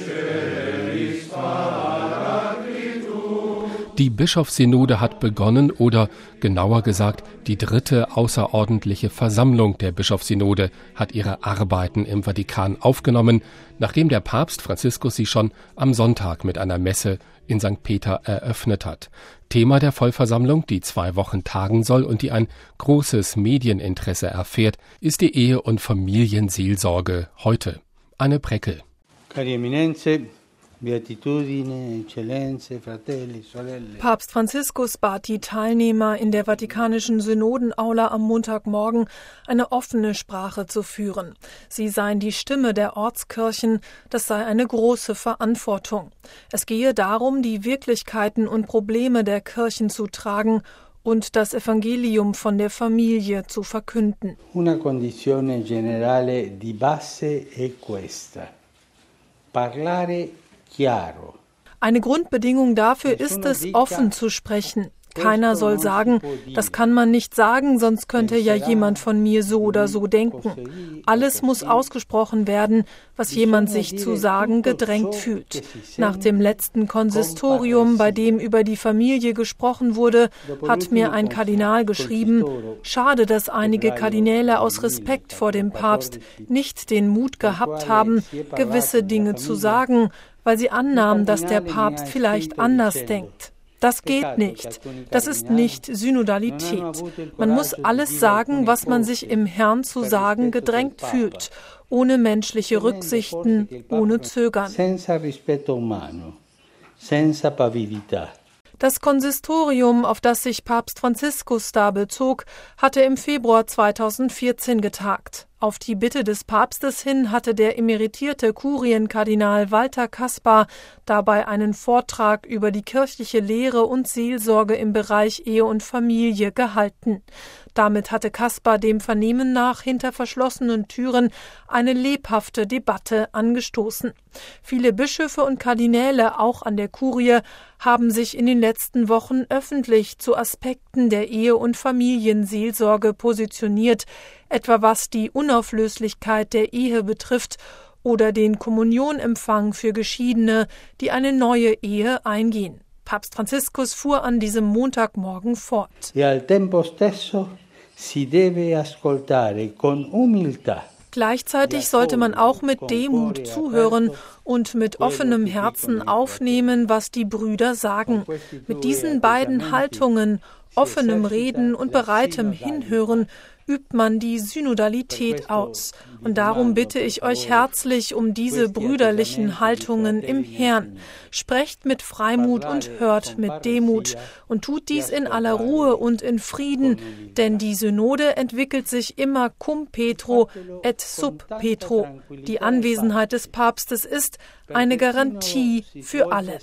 Die Bischofssynode hat begonnen oder, genauer gesagt, die 3. außerordentliche Versammlung der Bischofssynode hat ihre Arbeiten im Vatikan aufgenommen, nachdem der Papst Franziskus sie schon am Sonntag mit einer Messe in St. Peter eröffnet hat. Thema der Vollversammlung, die 2 Wochen tagen soll und die ein großes Medieninteresse erfährt, ist die Ehe- und Familienseelsorge heute. Anne Preckel. Cari Eminenze, Beatitudine, Eccellenze, Fratelli, Sorelle. Papst Franziskus bat die Teilnehmer in der Vatikanischen Synodenaula am Montagmorgen, eine offene Sprache zu führen. Sie seien die Stimme der Ortskirchen, das sei eine große Verantwortung. Es gehe darum, die Wirklichkeiten und Probleme der Kirchen zu tragen und das Evangelium von der Familie zu verkünden. Una condizione generale di base è questa: parlare chiaro. Eine Grundbedingung dafür ist es, offen zu sprechen. Keiner soll sagen, das kann man nicht sagen, sonst könnte ja jemand von mir so oder so denken. Alles muss ausgesprochen werden, was jemand sich zu sagen gedrängt fühlt. Nach dem letzten Konsistorium, bei dem über die Familie gesprochen wurde, hat mir ein Kardinal geschrieben: Schade, dass einige Kardinäle aus Respekt vor dem Papst nicht den Mut gehabt haben, gewisse Dinge zu sagen, weil sie annahmen, dass der Papst vielleicht anders denkt. Das geht nicht. Das ist nicht Synodalität. Man muss alles sagen, was man sich im Herrn zu sagen gedrängt fühlt, ohne menschliche Rücksichten, ohne Zögern. Das Konsistorium, auf das sich Papst Franziskus da bezog, hatte im Februar 2014 getagt. Auf die Bitte des Papstes hin hatte der emeritierte Kurienkardinal Walter Kaspar dabei einen Vortrag über die kirchliche Lehre und Seelsorge im Bereich Ehe und Familie gehalten. Damit hatte Kaspar dem Vernehmen nach hinter verschlossenen Türen eine lebhafte Debatte angestoßen. Viele Bischöfe und Kardinäle, auch an der Kurie, haben sich in den letzten Wochen öffentlich zu Aspekten der Ehe- und Familienseelsorge positioniert, etwa was die Unauflöslichkeit der Ehe betrifft oder den Kommunionempfang für Geschiedene, die eine neue Ehe eingehen. Papst Franziskus fuhr an diesem Montagmorgen fort. E al tempo stesso si deve ascoltare con umiltà. Gleichzeitig sollte man auch mit Demut zuhören und mit offenem Herzen aufnehmen, was die Brüder sagen. Mit diesen beiden Haltungen, offenem Reden und bereitem Hinhören, übt man die Synodalität aus. Und darum bitte ich euch herzlich um diese brüderlichen Haltungen im Herrn. Sprecht mit Freimut und hört mit Demut und tut dies in aller Ruhe und in Frieden, denn die Synode entwickelt sich immer cum Petro et sub Petro. Die Anwesenheit des Papstes ist eine Garantie für alle.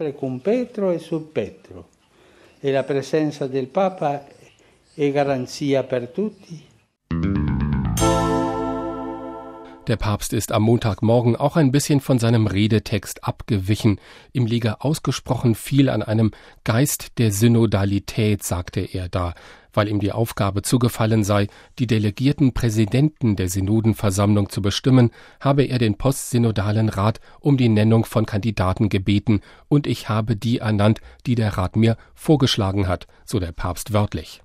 E la presenza del Papa è garanzia per tutti. Der Papst ist am Montagmorgen auch ein bisschen von seinem Redetext abgewichen. Ihm liege ausgesprochen viel an einem Geist der Synodalität, sagte er da, weil ihm die Aufgabe zugefallen sei, die delegierten Präsidenten der Synodenversammlung zu bestimmen, habe er den postsynodalen Rat um die Nennung von Kandidaten gebeten und ich habe die ernannt, die der Rat mir vorgeschlagen hat, so der Papst wörtlich.